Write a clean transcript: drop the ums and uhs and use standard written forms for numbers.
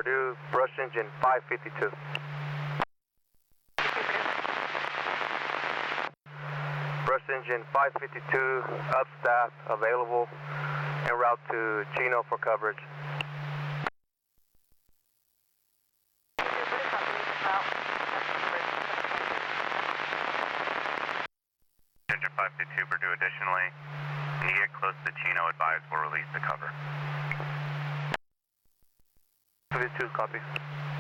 Purdue, brush engine 552. Brush engine 552, up staff, available, en route to Chino for coverage. Engine 552, Purdue, additionally, when you get close to Chino, advise we'll release the cover. 52, copy.